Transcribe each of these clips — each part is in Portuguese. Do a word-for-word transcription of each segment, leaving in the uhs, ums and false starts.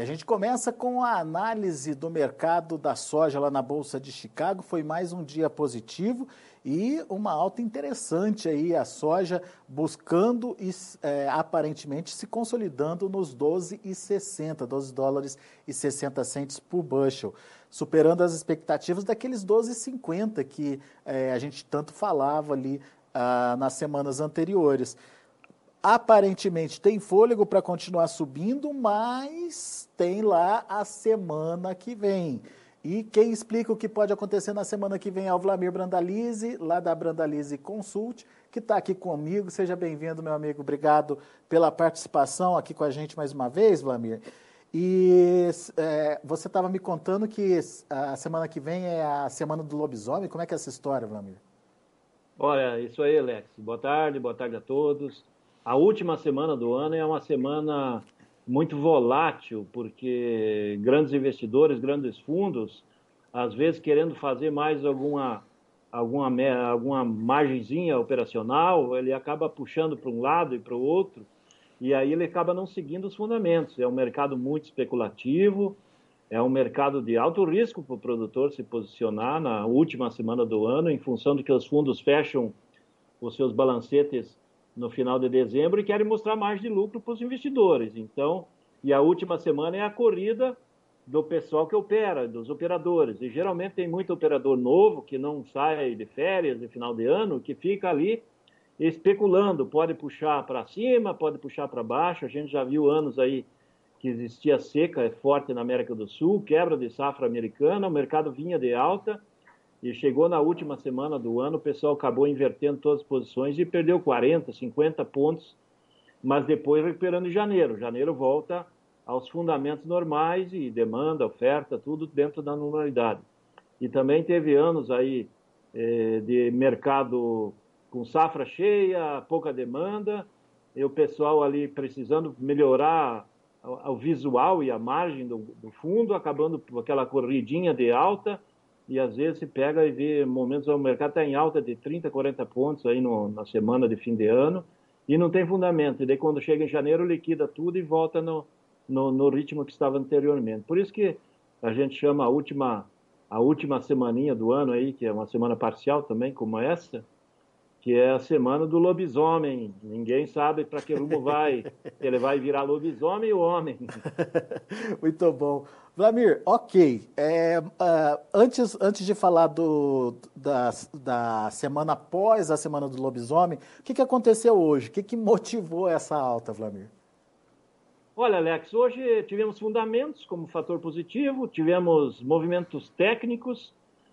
a gente começa com a análise do mercado da soja lá na Bolsa de Chicago. Foi mais um dia positivo e uma alta interessante aí, a soja buscando e é, aparentemente se consolidando nos doze e sessenta, doze dólares e sessenta centos por bushel, superando as expectativas daqueles doze e cinquenta que é, a gente tanto falava ali ah, nas semanas anteriores. Aparentemente tem fôlego para continuar subindo, mas tem lá a semana que vem. E quem explica o que pode acontecer na semana que vem é o Vlamir Brandalize, lá da Brandalize Consult, que está aqui comigo. Seja bem-vindo, meu amigo. Obrigado pela participação aqui com a gente mais uma vez, Vlamir. E é, você estava me contando que a semana que vem é a semana do lobisomem. Como é que é essa história, Vlamir? Olha, isso aí, Alex. Boa tarde, boa tarde a todos. A última semana do ano é uma semana muito volátil, porque grandes investidores, grandes fundos, às vezes querendo fazer mais alguma, alguma, alguma margenzinha operacional, ele acaba puxando para um lado e para o outro, e aí ele acaba não seguindo os fundamentos. É um mercado muito especulativo, é um mercado de alto risco para o produtor se posicionar na última semana do ano, em função de que os fundos fecham os seus balancetes no final de dezembro e querem mostrar margem de lucro para os investidores. Então, e a última semana é a corrida do pessoal que opera, dos operadores. E geralmente tem muito operador novo que não sai de férias de final de ano, que fica ali especulando. Pode puxar para cima, pode puxar para baixo. A gente já viu anos aí que existia seca forte na América do Sul, quebra de safra americana, o mercado vinha de alta, e chegou na última semana do ano, o pessoal acabou invertendo todas as posições e perdeu quarenta, cinquenta pontos, mas depois recuperando em janeiro. Janeiro volta aos fundamentos normais e demanda, oferta, tudo dentro da normalidade. E também teve anos aí eh, de mercado com safra cheia, pouca demanda, e o pessoal ali precisando melhorar o visual e a margem do, do fundo, acabando com aquela corridinha de alta, e às vezes se pega e vê momentos onde o mercado está em alta de trinta, quarenta pontos aí no, na semana de fim de ano e não tem fundamento. E daí quando chega em janeiro liquida tudo e volta no, no, no ritmo que estava anteriormente. Por isso que a gente chama a última, a última semaninha do ano aí, que é uma semana parcial também, como essa, que é a semana do lobisomem. Ninguém sabe para que rumo vai. Ele vai virar lobisomem ou homem. Muito bom. Vlamir, ok. É, uh, antes, antes de falar do, da, da semana após a semana do lobisomem, o que, que aconteceu hoje? O que, que motivou essa alta, Vlamir? Olha, Alex, hoje tivemos fundamentos como fator positivo, tivemos movimentos técnicos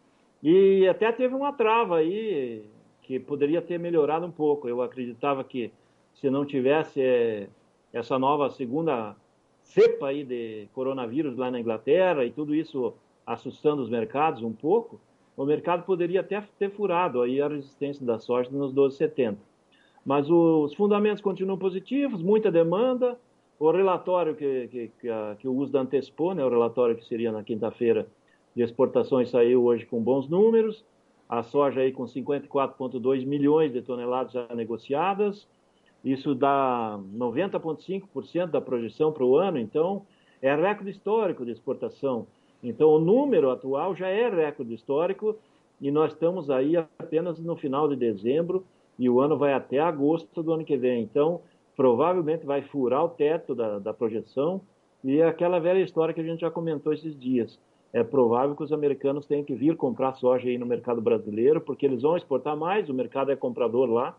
e até teve uma trava aí que poderia ter melhorado um pouco. Eu acreditava que se não tivesse é, essa nova segunda cepa aí de coronavírus lá na Inglaterra e tudo isso assustando os mercados um pouco, o mercado poderia até ter furado aí a resistência da soja nos doze e setenta. Mas os fundamentos continuam positivos, muita demanda, o relatório que, que, que, a, que o U S D A antecipou, né, o relatório que seria na quinta-feira de exportações, saiu hoje com bons números, a soja aí com cinquenta e quatro vírgula dois milhões de toneladas já negociadas, isso dá noventa vírgula cinco por cento da projeção para o ano, então é recorde histórico de exportação. Então o número atual já é recorde histórico e nós estamos aí apenas no final de dezembro e o ano vai até agosto do ano que vem. Então provavelmente vai furar o teto da, da projeção e é aquela velha história que a gente já comentou esses dias. É provável que os americanos tenham que vir comprar soja aí no mercado brasileiro porque eles vão exportar mais, o mercado é comprador lá.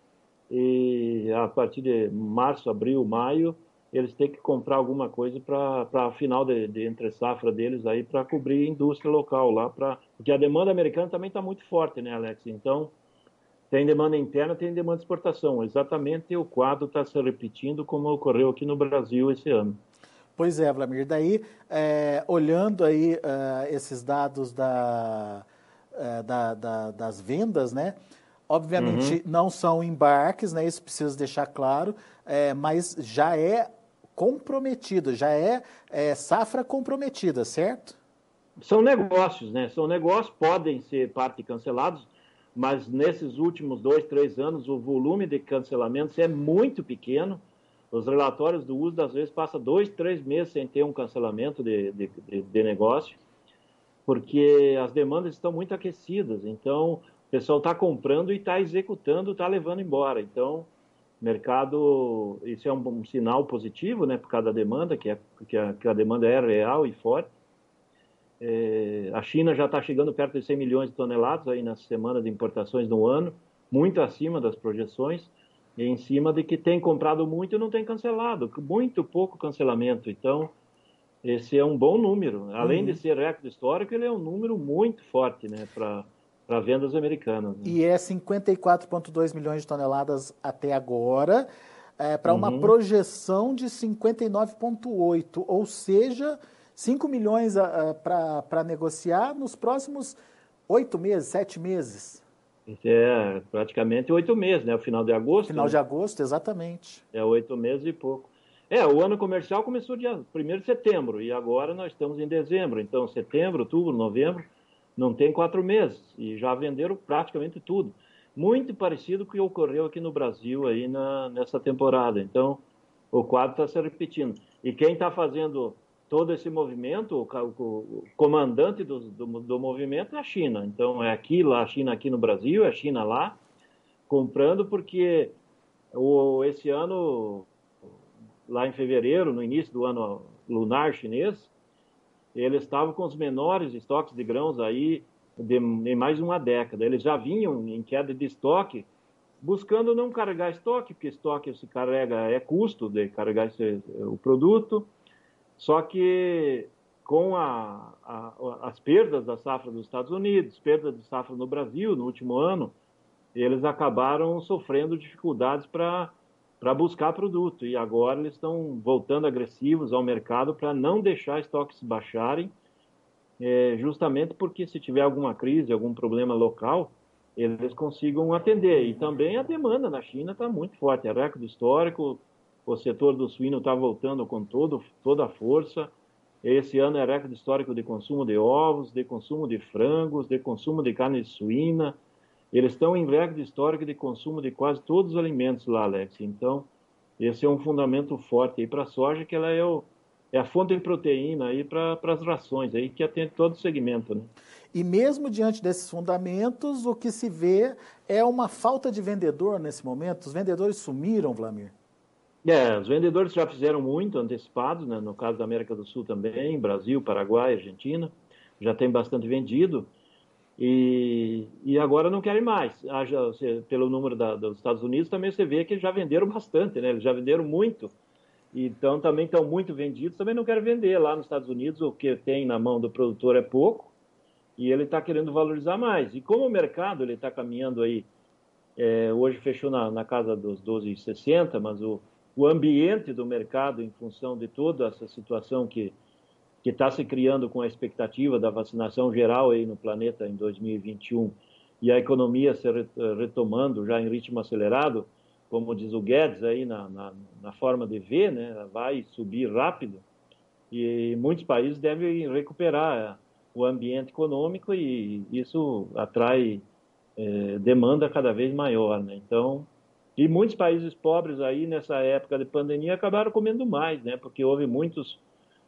E a partir de março, abril, maio, eles têm que comprar alguma coisa para a final de, de entre safra deles aí para cobrir a indústria local lá, pra, porque a demanda americana também está muito forte, né, Alex? Então, tem demanda interna, tem demanda de exportação. Exatamente o quadro está se repetindo como ocorreu aqui no Brasil esse ano. Pois é, Vlamir, daí, é, olhando aí uh, esses dados da, uh, da, da, das vendas, né? Obviamente uhum. não são embarques, né? Isso precisa deixar claro, é, mas já é comprometido, já é, é safra comprometida, certo? São negócios, né? São negócios, podem ser parte cancelados, mas nesses últimos dois, três anos o volume de cancelamentos é muito pequeno. Os relatórios do U S D, às vezes, passa dois, três meses sem ter um cancelamento de, de, de, de negócio, porque as demandas estão muito aquecidas. Então, o pessoal está comprando e está executando, está levando embora. Então, mercado, isso é um, um sinal positivo, né, por causa da demanda, que, é, que, a, que a demanda é real e forte. É, a China já está chegando perto de cem milhões de toneladas aí nessa semana de importações no ano, muito acima das projeções, e em cima de que tem comprado muito e não tem cancelado, muito pouco cancelamento. Então, esse é um bom número. Além uhum. de ser recorde histórico, ele é um número muito forte, né, para para vendas americanas. Né? E é cinquenta e quatro vírgula dois milhões de toneladas até agora, é, para uhum. uma projeção de cinquenta e nove vírgula oito, ou seja, cinco milhões para negociar nos próximos oito meses, sete meses. É, praticamente oito meses, né? O final de agosto. Final né? de agosto, exatamente. É, oito meses e pouco. É, o ano comercial começou dia primeiro de setembro, e agora nós estamos em dezembro. Então, setembro, outubro, novembro, não tem quatro meses, e já venderam praticamente tudo. Muito parecido com o que ocorreu aqui no Brasil aí na, nessa temporada. Então, o quadro está se repetindo. E quem está fazendo todo esse movimento, o, o comandante do, do, do movimento é a China. Então, é aqui, lá, a China aqui no Brasil, é a China lá, comprando, porque o, esse ano, lá em fevereiro, no início do ano lunar chinês, eles estavam com os menores estoques de grãos aí de, de mais uma década. Eles já vinham em queda de estoque, buscando não carregar estoque, porque estoque se carrega, é custo de carregar esse, o produto. Só que com a, a, as perdas da safra dos Estados Unidos, perdas de safra no Brasil no último ano, eles acabaram sofrendo dificuldades para para buscar produto. E agora eles estão voltando agressivos ao mercado para não deixar estoques baixarem, é, justamente porque se tiver alguma crise, algum problema local, eles consigam atender. E também a demanda na China está muito forte, é recorde histórico, o setor do suíno está voltando com todo, toda a força. Esse ano é recorde histórico de consumo de ovos, de consumo de frangos, de consumo de carne suína. Eles estão em recorde histórico de consumo de quase todos os alimentos lá, Alex. Então, esse é um fundamento forte aí para a soja, que ela é, o, é a fonte de proteína aí para as rações, aí, que atende todo o segmento. Né? E mesmo diante desses fundamentos, o que se vê é uma falta de vendedor nesse momento. Os vendedores sumiram, Vlamir? É, os vendedores já fizeram muito antecipados, né? No caso da América do Sul também, Brasil, Paraguai, Argentina, já tem bastante vendido. E, e agora não querem mais. Haja, pelo número da, dos Estados Unidos, também você vê que eles já venderam bastante, né? Eles já venderam muito. Então, também estão muito vendidos, também não querem vender. Lá nos Estados Unidos, o que tem na mão do produtor é pouco, e ele está querendo valorizar mais. E como o mercado ele está caminhando aí, é, hoje fechou na, na casa dos doze e sessenta, mas o, o ambiente do mercado, em função de toda essa situação que que está se criando com a expectativa da vacinação geral aí no planeta em dois mil e vinte e um e a economia se retomando já em ritmo acelerado, como diz o Guedes aí na, na, na forma de ver, né, vai subir rápido, e muitos países devem recuperar o ambiente econômico, e isso atrai é, demanda cada vez maior, né? Então, e muitos países pobres aí nessa época de pandemia acabaram comendo mais, né, porque houve muitos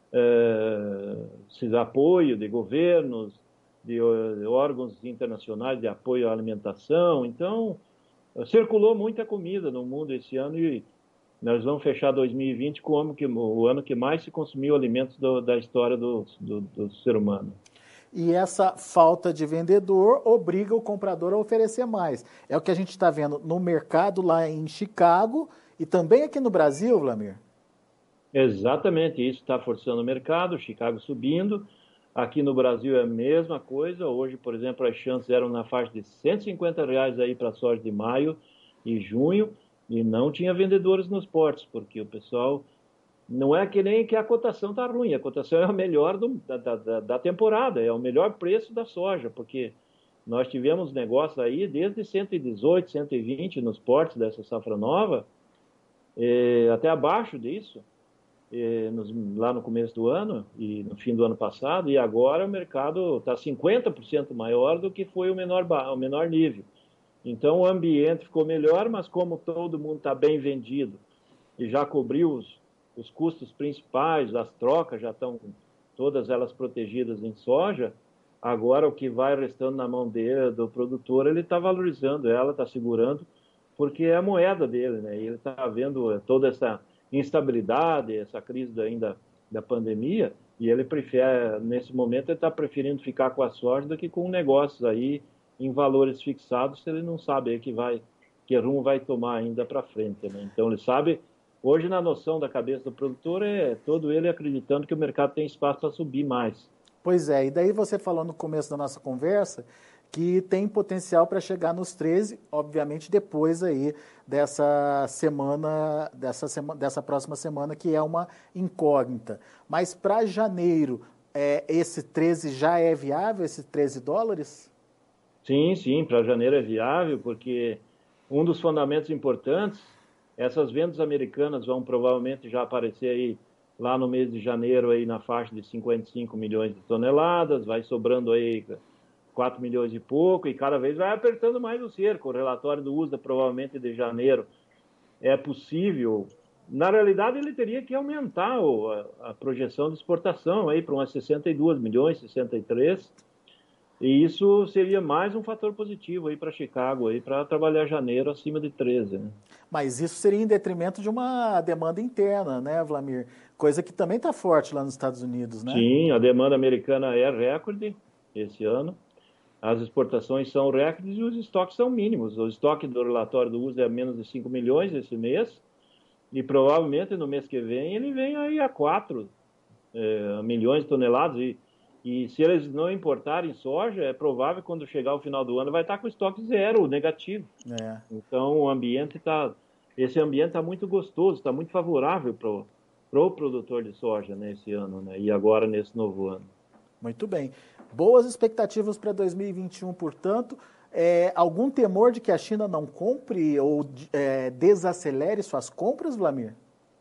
esses apoio de governos, de órgãos internacionais de apoio à alimentação. Então, circulou muita comida no mundo esse ano, e nós vamos fechar dois mil e vinte como que, o ano que mais se consumiu alimentos do, da história do, do, do ser humano. E essa falta de vendedor obriga o comprador a oferecer mais. É o que a gente está vendo no mercado lá em Chicago e também aqui no Brasil, Vlamir. Exatamente, isso está forçando o mercado, Chicago subindo. Aqui no Brasil é a mesma coisa. Hoje, por exemplo, as chances eram na faixa de cento e cinquenta reais aí para a soja de maio e junho, e não tinha vendedores nos portos, porque o pessoal, não é que nem que a cotação está ruim, a cotação é a melhor do, da, da, da temporada, é o melhor preço da soja, porque nós tivemos negócios aí desde cento e dezoito, cento e vinte nos portos dessa safra nova, eh, até abaixo disso. Lá no começo do ano e no fim do ano passado, e agora o mercado está cinquenta por cento maior do que foi o menor, o menor nível. Então o ambiente ficou melhor, mas como todo mundo está bem vendido e já cobriu os, os custos principais, as trocas já estão todas elas protegidas em soja, agora o que vai restando na mão dele, do produtor, ele está valorizando ela, está segurando, porque é a moeda dele, né? E ele está vendo toda essa instabilidade, essa crise ainda da pandemia, e ele prefere, nesse momento, ele está preferindo ficar com a soja do que com negócios aí em valores fixados, se ele não sabe aí que vai, que rumo vai tomar ainda para frente, né? Então ele sabe, hoje na noção da cabeça do produtor é todo ele acreditando que o mercado tem espaço para subir mais. Pois é, e daí você falou no começo da nossa conversa que tem potencial para chegar nos treze, obviamente depois aí dessa semana, dessa semana, dessa próxima semana, que é uma incógnita. Mas para janeiro, é, esse treze já é viável, esses treze dólares? Sim, sim, para janeiro é viável, porque um dos fundamentos importantes, essas vendas americanas vão provavelmente já aparecer aí lá no mês de janeiro aí na faixa de cinquenta e cinco milhões de toneladas, vai sobrando aí quatro milhões e pouco, e cada vez vai apertando mais o cerco. O relatório do U S D A, provavelmente de janeiro, é possível. Na realidade, ele teria que aumentar o, a, a projeção de exportação aí para umas sessenta e dois milhões, sessenta e três, e isso seria mais um fator positivo aí para Chicago, aí para trabalhar janeiro acima de treze, né? Mas isso seria em detrimento de uma demanda interna, né, Vlamir? Coisa que também está forte lá nos Estados Unidos, né? Sim, a demanda americana é recorde esse ano. As exportações são recordes e os estoques são mínimos. O estoque do relatório do U S D A é menos de cinco milhões esse mês, e provavelmente no mês que vem ele vem aí a quatro é, milhões de toneladas. E, e se eles não importarem soja, é provável que quando chegar o final do ano vai estar com estoque zero, negativo. É. Então o ambiente está, esse ambiente está muito gostoso, está muito favorável para o pro produtor de soja nesse ano, né? E agora nesse novo ano. Muito bem. Boas expectativas para dois mil e vinte e um, portanto. É, algum temor de que a China não compre ou é, desacelere suas compras, Vlamir?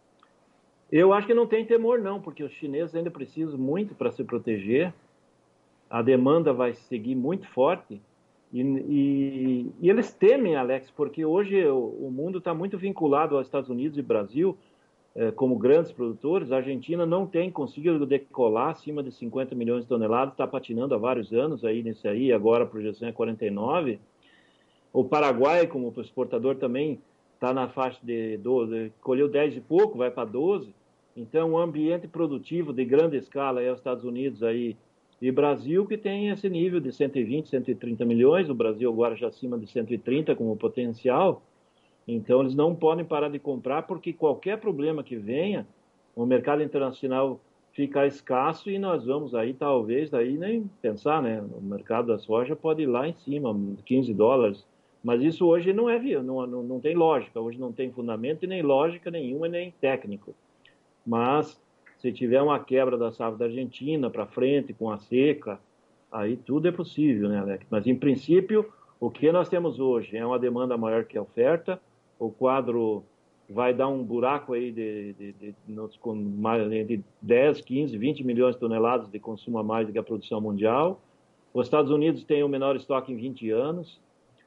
Eu acho que não tem temor não, porque os chineses ainda precisam muito para se proteger. A demanda vai seguir muito forte. E, e, e eles temem, Alex, porque hoje o, o mundo está muito vinculado aos Estados Unidos e Brasil, eh, como grandes produtores. A Argentina não tem conseguido decolar acima de cinquenta milhões de toneladas, está patinando há vários anos aí nesse aí, agora a projeção é quarenta e nove. O Paraguai, como exportador, também está na faixa de doze, colheu dez e pouco, vai para doze. Então, o ambiente produtivo de grande escala é os Estados Unidos aí e Brasil, que tem esse nível de cento e vinte, cento e trinta milhões, o Brasil agora já acima de cento e trinta como potencial. Então, eles não podem parar de comprar, porque qualquer problema que venha, o mercado internacional fica escasso e nós vamos aí, talvez, aí nem pensar, né? O mercado da soja pode ir lá em cima, quinze dólares. Mas isso hoje não é não, não, não tem lógica, hoje não tem fundamento e nem lógica nenhuma, nem técnico. Mas se tiver uma quebra da safra da Argentina para frente, com a seca, aí tudo é possível, né, Alex? Mas, em princípio, o que nós temos hoje é uma demanda maior que a oferta, o quadro vai dar um buraco aí de, de, de, de, de dez, quinze, vinte milhões de toneladas de consumo a mais do que a produção mundial. Os Estados Unidos têm o menor estoque em vinte anos.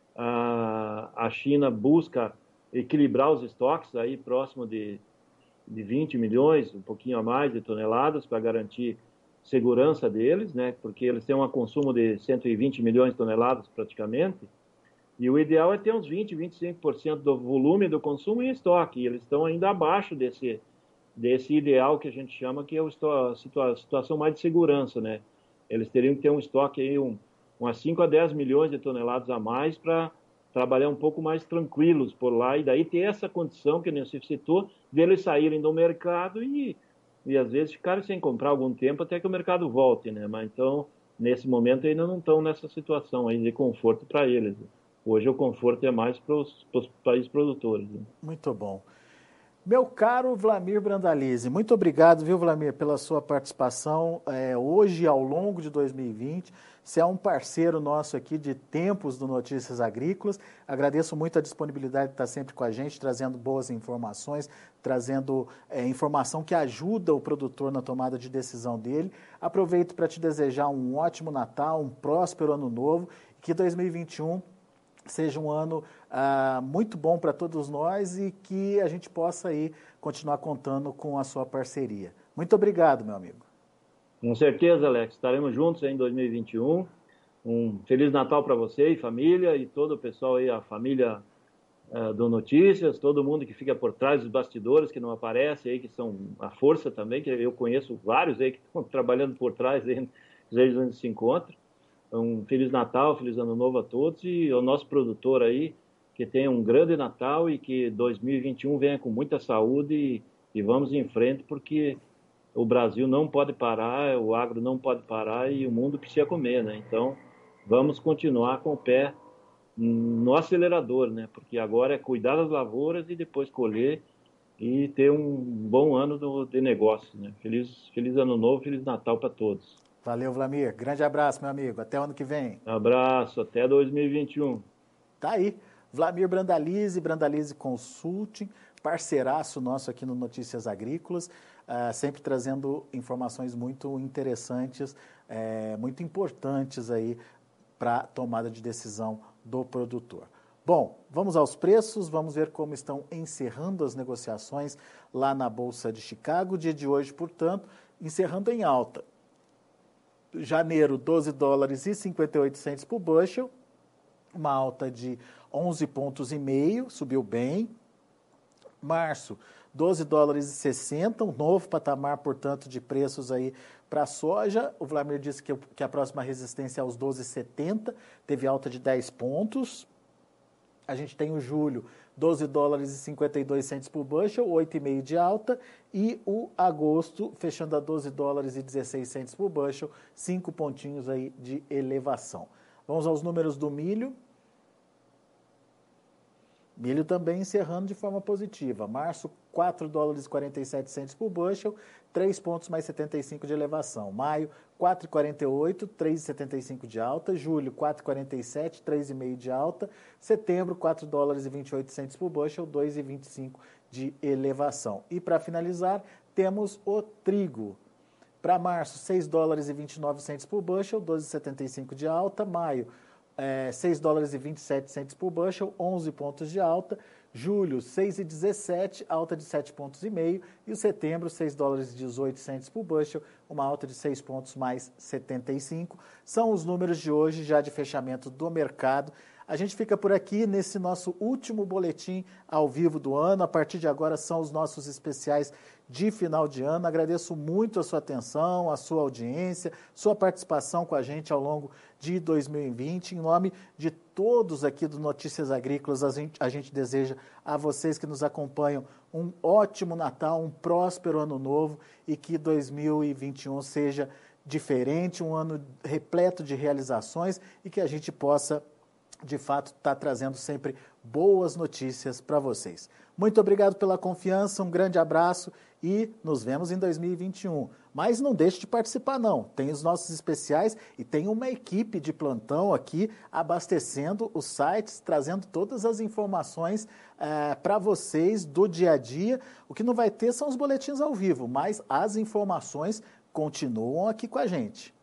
A China busca equilibrar os estoques aí próximo de de vinte milhões, um pouquinho a mais de toneladas, para garantir segurança deles, né? Porque eles têm um consumo de cento e vinte milhões de toneladas praticamente, e o ideal é ter uns vinte, vinte e cinco por cento do volume do consumo em estoque, e eles estão ainda abaixo desse, desse ideal que a gente chama que é a situa situação mais de segurança, né? Eles teriam que ter um estoque aí, um, umas cinco a dez milhões de toneladas a mais para trabalhar um pouco mais tranquilos por lá, e daí ter essa condição que você citou, deles saírem do mercado e, e às vezes ficarem sem comprar algum tempo até que o mercado volte, né? Mas então, nesse momento, ainda não estão nessa situação aí de conforto para eles. Hoje o conforto é mais para os países produtores, né? Muito bom. Meu caro Vlamir Brandalize, muito obrigado, viu, Vlamir, pela sua participação é, hoje ao longo de dois mil e vinte. Você é um parceiro nosso aqui de tempos do Notícias Agrícolas. Agradeço muito a disponibilidade de estar sempre com a gente, trazendo boas informações, trazendo é, informação que ajuda o produtor na tomada de decisão dele. Aproveito para te desejar um ótimo Natal, um próspero Ano Novo, e que dois mil e vinte e um seja um ano ah, muito bom para todos nós e que a gente possa aí continuar contando com a sua parceria. Muito obrigado, meu amigo. Com certeza, Alex. Estaremos juntos em dois mil e vinte e um. Um Feliz Natal para você e família e todo o pessoal aí, a família uh, do Notícias, todo mundo que fica por trás dos bastidores, que não aparece aí, que são a força também, que eu conheço vários aí que estão trabalhando por trás aí, desde onde se encontra. Um Feliz Natal, Feliz Ano Novo a todos e ao nosso produtor aí, que tenha um grande Natal e que dois mil e vinte e um venha com muita saúde e, e vamos em frente, porque o Brasil não pode parar, o agro não pode parar e o mundo precisa comer, né? Então, vamos continuar com o pé no acelerador, né? Porque agora é cuidar das lavouras e depois colher e ter um bom ano do, de negócio, né? Feliz, feliz Ano Novo, Feliz Natal para todos. Valeu, Vlamir. Grande abraço, meu amigo. Até o ano que vem. Abraço, até dois mil e vinte e um. Tá aí. Vlamir Brandalize, Brandalize Consulting, parceiraço nosso aqui no Notícias Agrícolas, uh, sempre trazendo informações muito interessantes, uh, muito importantes aí para a tomada de decisão do produtor. Bom, vamos aos preços, vamos ver como estão encerrando as negociações lá na Bolsa de Chicago. O dia de hoje, portanto, encerrando em alta. Janeiro, doze dólares e cinquenta e oito centavos por bushel, uma alta de onze pontos e meio, subiu bem. Março, doze dólares e sessenta, um novo patamar, portanto, de preços aí para a soja. O Vlamir disse que, que a próxima resistência é aos doze e setenta, teve alta de dez pontos. A gente tem o julho, doze dólares e cinquenta e dois centavos por bushel, oito vírgula cinco de alta. E o agosto, fechando a doze dólares e dezesseis centavos por bushel, cinco pontinhos aí de elevação. Vamos aos números do milho. Milho também encerrando de forma positiva. Março, quatro dólares e quarenta e sete centavos por bushel, três pontos mais setenta e cinco de elevação. Maio, quatro e quarenta e oito, três e setenta e cinco de alta. Julho, quatro e quarenta e sete, três vírgula cinco de alta. Setembro, quatro dólares e vinte e oito centavos por bushel, dois vírgula vinte e cinco de elevação. E para finalizar, temos o trigo. Para março, seis dólares e vinte e nove centavos por bushel, doze vírgula setenta e cinco de alta. Maio, É, seis dólares e vinte e sete centavos por bushel, onze pontos de alta. Julho, seis e dezessete, alta de sete pontos e meio. E o setembro, seis dólares e dezoito centavos por bushel, uma alta de seis pontos mais setenta e cinco. São os números de hoje, já de fechamento do mercado. A gente fica por aqui nesse nosso último boletim ao vivo do ano. A partir de agora são os nossos especiais de final de ano. Agradeço muito a sua atenção, a sua audiência, sua participação com a gente ao longo de dois mil e vinte. Em nome de todos aqui do Notícias Agrícolas, a gente, a gente deseja a vocês que nos acompanham um ótimo Natal, um próspero Ano Novo e que dois mil e vinte e um seja diferente, um ano repleto de realizações e que a gente possa, de fato, estar trazendo sempre boas notícias para vocês. Muito obrigado pela confiança, um grande abraço e nos vemos em dois mil e vinte e um. Mas não deixe de participar não, tem os nossos especiais e tem uma equipe de plantão aqui abastecendo os sites, trazendo todas as informações eh, para vocês do dia a dia. O que não vai ter são os boletins ao vivo, mas as informações continuam aqui com a gente.